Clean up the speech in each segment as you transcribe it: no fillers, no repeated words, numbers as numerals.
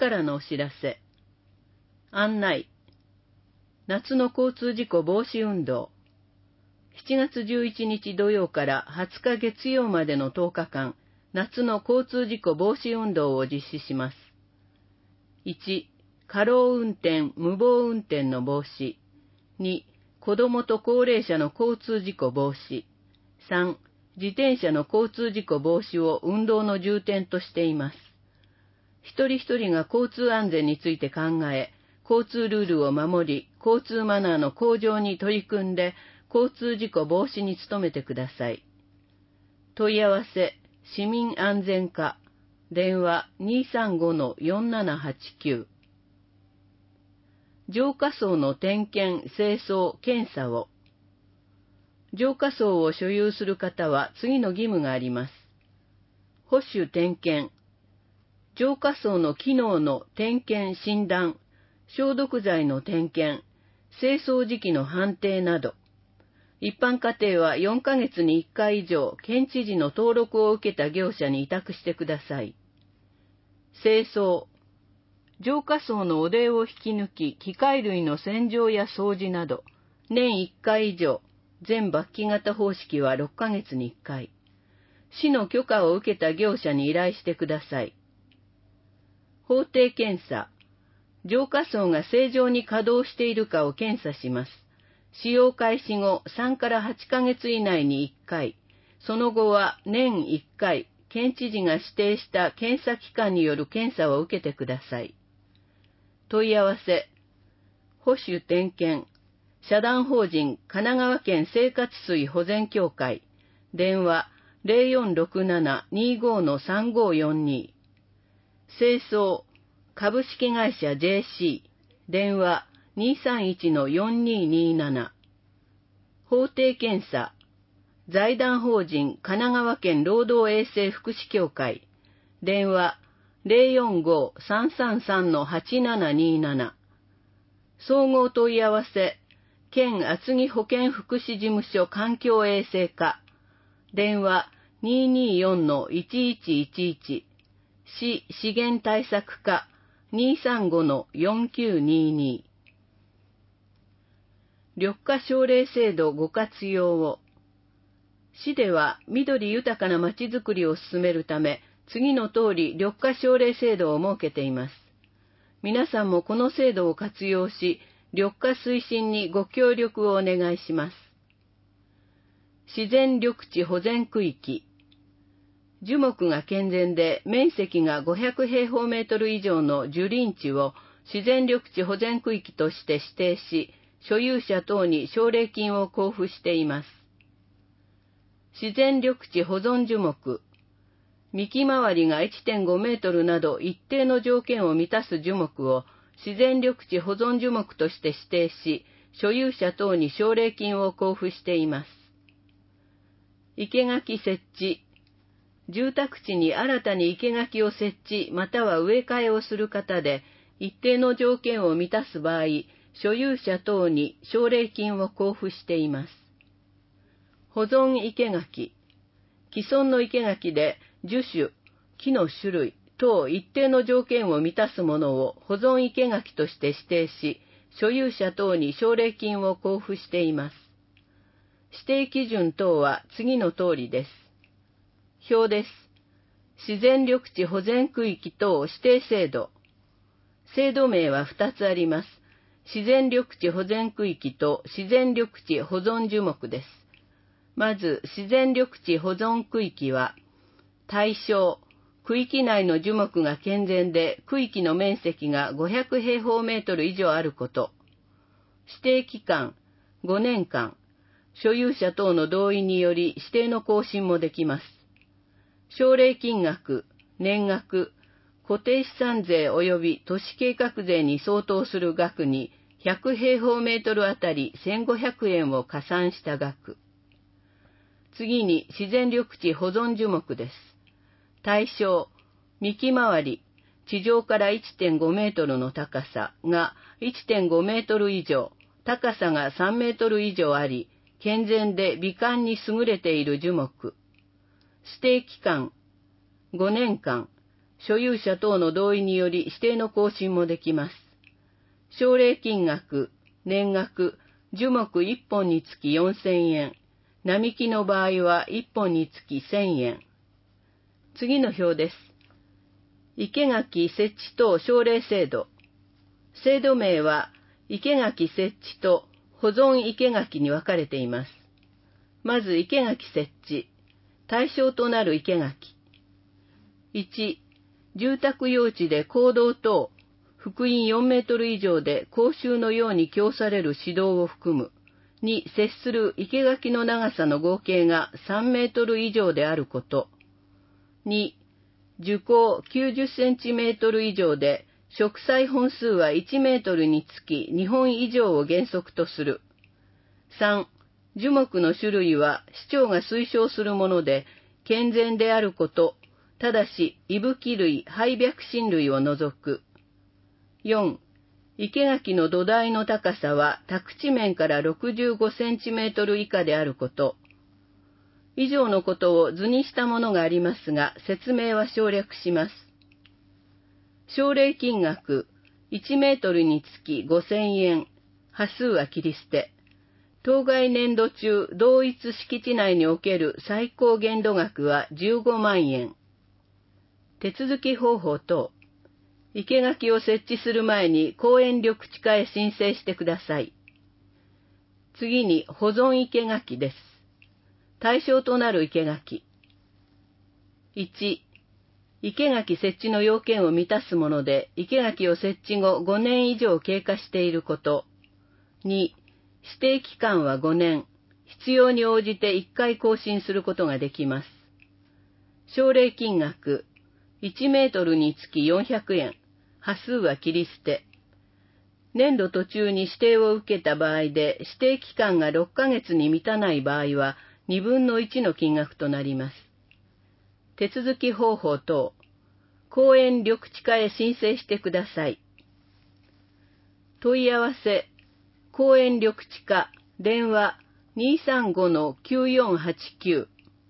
からのお知らせ。案内。夏の交通事故防止運動。7月11日土曜から20日月曜までの10日間、夏の交通事故防止運動を実施します。1、過労運転、無謀運転の防止。2、子供と高齢者の交通事故防止。3、自転車の交通事故防止を運動の重点としています。一人一人が交通安全について考え、交通ルールを守り、交通マナーの向上に取り組んで、交通事故防止に努めてください。問い合わせ、市民安全課、電話 235-4789。浄化槽の点検、清掃、検査を。浄化槽を所有する方は次の義務があります。保守点検。浄化槽の機能の点検診断、消毒剤の点検、清掃時期の判定など。一般家庭は4ヶ月に1回以上、県知事の登録を受けた業者に委託してください。清掃。浄化槽の汚泥を引き抜き、機械類の洗浄や掃除など、年1回以上、全罰記型方式は6ヶ月に1回。市の許可を受けた業者に依頼してください。法定検査。浄化槽が正常に稼働しているかを検査します。使用開始後3から8ヶ月以内に1回、その後は年1回、県知事が指定した検査機関による検査を受けてください。問い合わせ。保守点検。社団法人神奈川県生活水保全協会。電話 0467-25-3542。清掃。株式会社 JC。電話 231-4227。法定検査。財団法人神奈川県労働衛生福祉協会。電話 045-333-8727。総合問い合わせ。県厚木保健福祉事務所環境衛生課。電話 224-1111。市資源対策課 235-4922。緑化奨励制度ご活用を。市では緑豊かなまちづくりを進めるため、次の通り緑化奨励制度を設けています。皆さんもこの制度を活用し、緑化推進にご協力をお願いします。自然緑地保全区域。樹木が健全で面積が500平方メートル以上の樹林地を自然緑地保全区域として指定し、所有者等に奨励金を交付しています。自然緑地保存樹木。幹回りが 1.5 メートルなど一定の条件を満たす樹木を自然緑地保存樹木として指定し、所有者等に奨励金を交付しています。生垣設置。住宅地に新たに生垣を設置または植え替えをする方で、一定の条件を満たす場合、所有者等に奨励金を交付しています。保存生垣。既存の生垣で樹種、木の種類等一定の条件を満たすものを保存生垣として指定し、所有者等に奨励金を交付しています。指定基準等は次の通りです。表です。自然緑地保全区域等指定制度。制度名は2つあります。自然緑地保全区域と自然緑地保存樹木です。まず、自然緑地保存区域は、対象、区域内の樹木が健全で区域の面積が500平方メートル以上あること。指定期間、5年間。所有者等の同意により指定の更新もできます。奨励金額、年額、固定資産税及び都市計画税に相当する額に100平方メートルあたり1500円を加算した額。次に自然緑地保存樹木です。対象、幹回り、地上から 1.5 メートルの高さが 1.5 メートル以上、高さが3メートル以上あり、健全で美観に優れている樹木。指定期間、5年間。 所有者等の同意により指定の更新もできます。奨励金額、年額、樹木1本につき4000円、並木の場合は1本につき1000円。次の表です。生垣設置等奨励制度。制度名は生垣設置と保存生垣に分かれています。まず生垣設置。対象となる生垣。1、住宅用地で公道等、幅員4メートル以上で公衆のように供される市道を含む。に接する生垣の長さの合計が3メートル以上であること。2、樹高90センチメートル以上で、植栽本数は1メートルにつき2本以上を原則とする。3、樹木の種類は市長が推奨するもので、健全であること、ただし、伊吹類、灰白新類を除く。4、生垣の土台の高さは宅地面から65センチメートル以下であること。以上のことを図にしたものがありますが、説明は省略します。奨励金額、1メートルにつき5000円、端数は切り捨て。当該年度中、同一敷地内における最高限度額は15万円。手続き方法等。生垣を設置する前に公園緑地課へ申請してください。次に保存生垣です。対象となる生垣。1、生垣設置の要件を満たすもので、生垣を設置後5年以上経過していること。2、指定期間は5年。必要に応じて1回更新することができます。奨励金額、1メートルにつき400円。端数は切り捨て。年度途中に指定を受けた場合で、指定期間が6ヶ月に満たない場合は、2分の1の金額となります。手続き方法等。公園緑地課へ申請してください。問い合わせ。公園緑地課、電話 235-9489。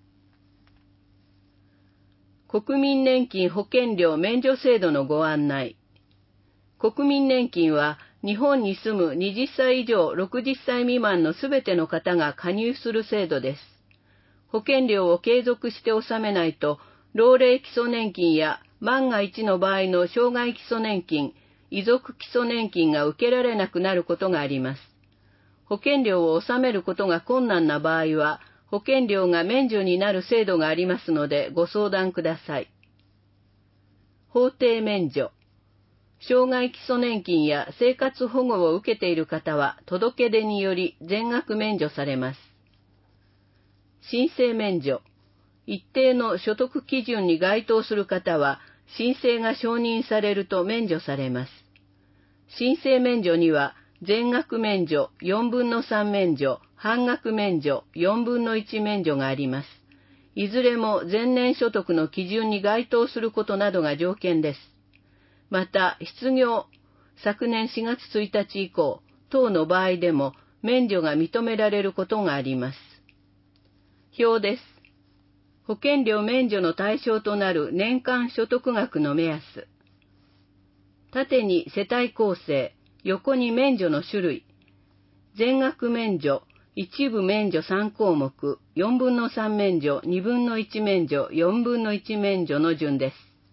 国民年金保険料免除制度のご案内。国民年金は日本に住む20歳以上60歳未満のすべての方が加入する制度です。保険料を継続して納めないと、老齢基礎年金や万が一の場合の障害基礎年金、遺族基礎年金が受けられなくなることがあります。保険料を納めることが困難な場合は、保険料が免除になる制度がありますのでご相談ください。法定免除。障害基礎年金や生活保護を受けている方は届け出により全額免除されます。申請免除。一定の所得基準に該当する方は申請が承認されると免除されます。申請免除には全額免除、4分の3免除、半額免除、4分の1免除があります。いずれも前年所得の基準に該当することなどが条件です。また、失業、昨年4月1日以降、等の場合でも免除が認められることがあります。表です。保険料免除の対象となる年間所得額の目安。縦に世帯構成、横に免除の種類。全額免除、一部免除3項目、4分の3免除、2分の1免除、4分の1免除の順です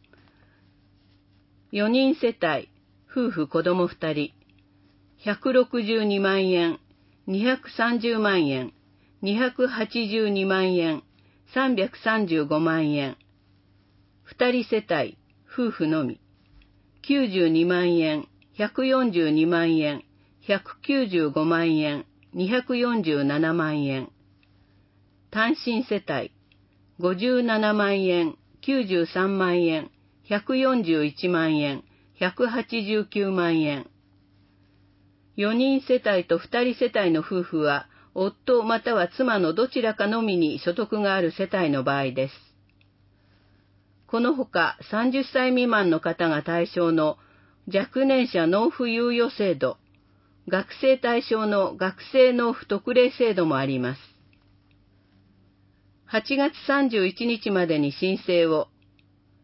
。4人世帯、夫婦子供2人、162万円、230万円、282万円、335万円。2人世帯、夫婦のみ、92万円、142万円、195万円、247万円。単身世帯、57万円、93万円、141万円、189万円。4人世帯と2人世帯の夫婦は、夫または妻のどちらかのみに所得がある世帯の場合です。このほか30歳未満の方が対象の若年者納付猶予制度、学生対象の学生納付特例制度もあります。8月31日までに申請を。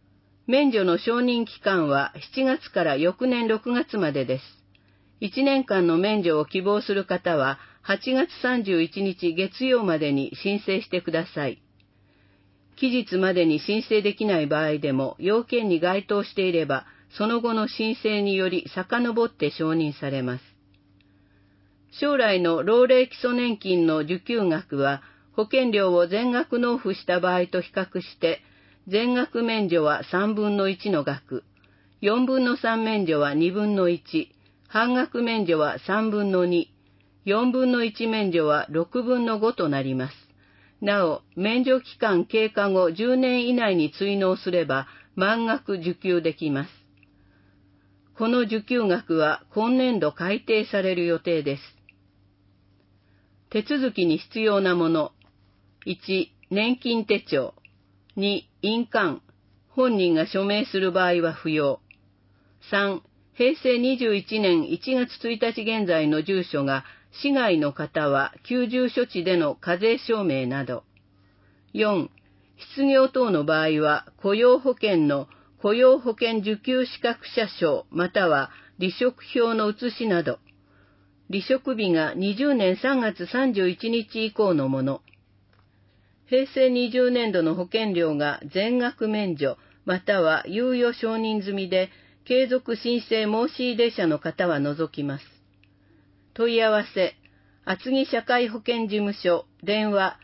免除の承認期間は7月から翌年6月までです。1年間の免除を希望する方は8月31日月曜までに申請してください。期日までに申請できない場合でも要件に該当していれば、その後の申請により遡って承認されます。将来の老齢基礎年金の受給額は、保険料を全額納付した場合と比較して、全額免除は3分の1の額、4分の3免除は2分の1、半額免除は3分の2、4分の1免除は6分の5となります。なお、免除期間経過後10年以内に追納すれば満額受給できます。この受給額は今年度改定される予定です。手続きに必要なもの。1、年金手帳。2、印鑑。本人が署名する場合は不要。3、平成21年1月1日現在の住所が市外の方は居住所地での課税証明など。4、失業等の場合は雇用保険の雇用保険受給資格者証または離職票の写しなど。離職日が20年3月31日以降のもの。平成20年度の保険料が全額免除または猶予承認済みで継続申請申し入れ者の方は除きます。問い合わせ、厚木社会保険事務所、電話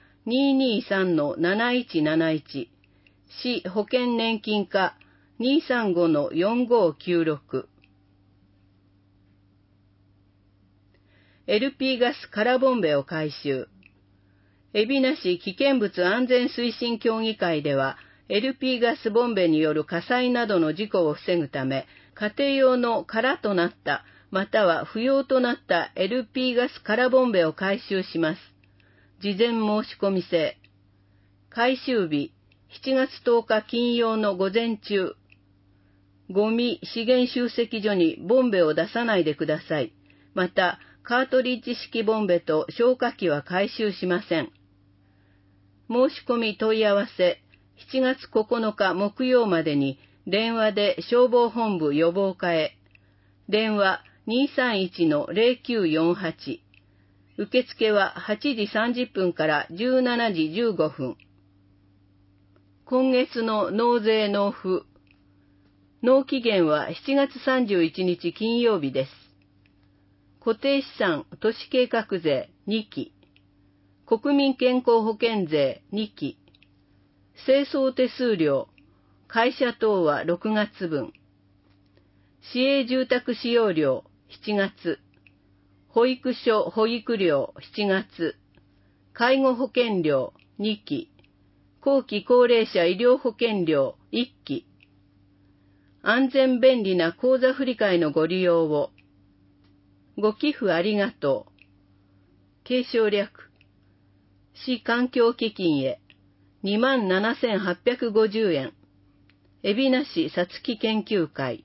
223-7171、市保険年金課 235-4596。LP ガス空ボンベを回収。海老名市危険物安全推進協議会では、LP ガスボンベによる火災などの事故を防ぐため、家庭用の空となった、または不要となった LP ガス空ボンベを回収します。事前申し込み制。回収日、7月10日金曜の午前中。ゴミ資源集積所にボンベを出さないでください。また、カートリッジ式ボンベと消火器は回収しません。申し込み問い合わせ、7月9日木曜までに電話で消防本部予防課へ。電話 231-0948。受付は8時30分から17時15分。今月の納税納付。納期限は7月31日金曜日です。固定資産都市計画税2期。国民健康保険税2期。清掃手数料。会社等は6月分。市営住宅使用料7月。保育所保育料7月。介護保険料2期。後期高齢者医療保険料1期。安全便利な口座振替のご利用を。ご寄付ありがとう。継承略。市環境基金へ。27,850円。海老名市さつき研究会。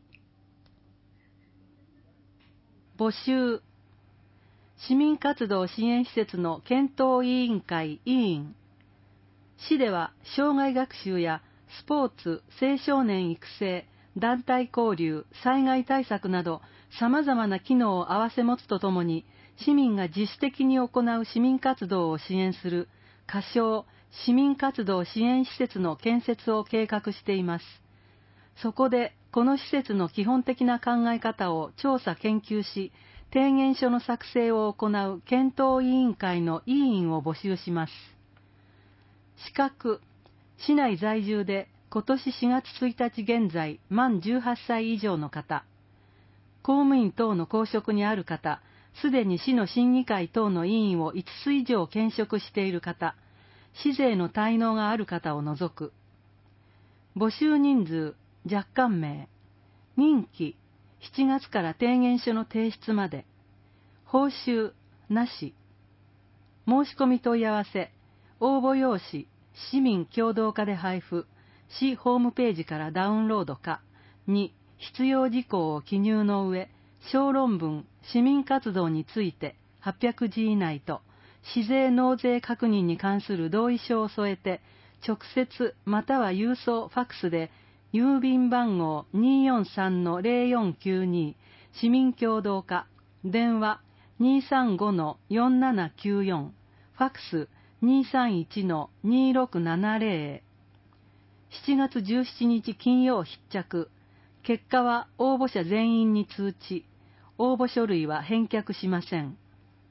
募集。市民活動支援施設の検討委員会委員。市では障害学習やスポーツ、青少年育成、団体交流、災害対策など様々な機能を併せ持つとともに、市民が自主的に行う市民活動を支援する仮称市民活動支援施設の建設を計画しています。そこでこの施設の基本的な考え方を調査研究し、提言書の作成を行う検討委員会の委員を募集します。資格、市内在住で今年4月1日現在満18歳以上の方、公務員等の公職にある方、すでに市の審議会等の委員を5つ以上兼職している方、市税の滞納がある方を除く。募集人数、若干名。任期、7月から提言書の提出まで。報酬、なし。申し込み問い合わせ、応募用紙、市民共同課で配布、市ホームページからダウンロードか。2、必要事項を記入の上、小論文、市民活動について800字以内と、市税納税確認に関する同意書を添えて、直接または郵送ファックスで郵便番号 243-0492 市民協働課、電話 235-4794、ファックス 231-2670。7月17日金曜必着。結果は応募者全員に通知。応募書類は返却しません。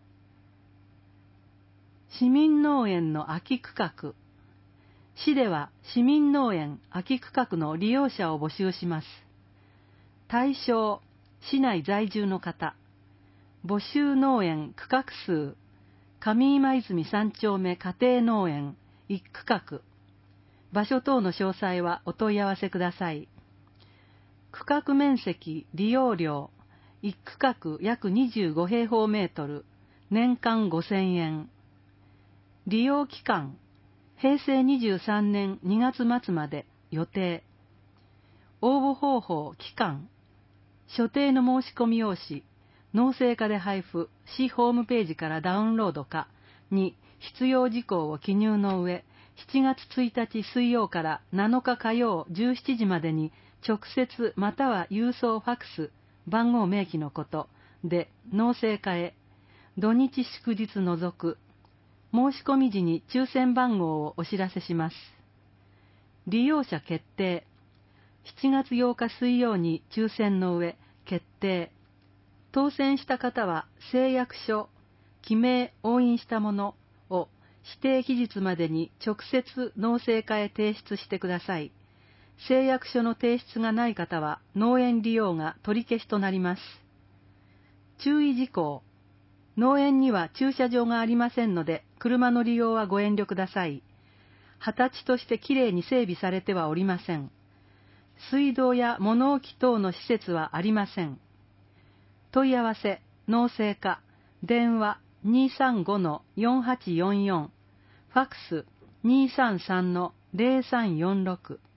市民農園の空き区画。市では市民農園空き区画の利用者を募集します。対象、市内在住の方。募集農園区画数、上今泉3丁目家庭農園1区画。場所等の詳細はお問い合わせください。区画面積、利用料、1区画約25平方メートル、年間5000円。利用期間、平成23年2月末まで予定。応募方法、期間、所定の申し込み用紙、農政課で配布、市ホームページからダウンロードかに必要事項を記入の上、7月1日水曜から7日火曜17時までに直接または郵送ファックス、番号明記のことで農政課へ、土日祝日除く。申し込み時に抽選番号をお知らせします。利用者決定。7月8日水曜に抽選の上、決定。当選した方は誓約書、記名押印したものを指定期日までに直接農政課へ提出してください。誓約書の提出がない方は農園利用が取り消しとなります。注意事項。農園には駐車場がありませんので、車の利用はご遠慮ください。畑地としてきれいに整備されてはおりません。水道や物置等の施設はありません。問い合わせ、農政課、電話 235-4844、ファックス 233-0346。